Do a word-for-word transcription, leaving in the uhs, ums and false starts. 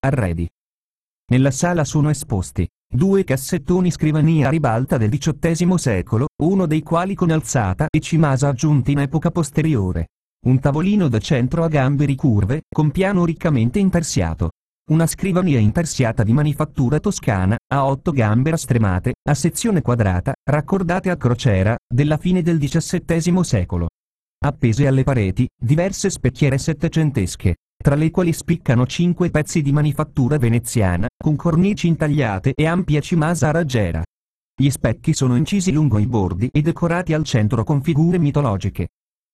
arredi. Nella sala sono esposti due cassettoni scrivania a ribalta del diciottesimo secolo, uno dei quali con alzata e cimasa aggiunti in epoca posteriore. Un tavolino da centro a gambe ricurve, con piano riccamente intarsiato. Una scrivania intarsiata di manifattura toscana, a otto gambe rastremate, a sezione quadrata, raccordate a crociera, della fine del diciassettesimo secolo. Appese alle pareti, diverse specchiere settecentesche, tra le quali spiccano cinque pezzi di manifattura veneziana, con cornici intagliate e ampia cimasa a raggiera. Gli specchi sono incisi lungo i bordi e decorati al centro con figure mitologiche.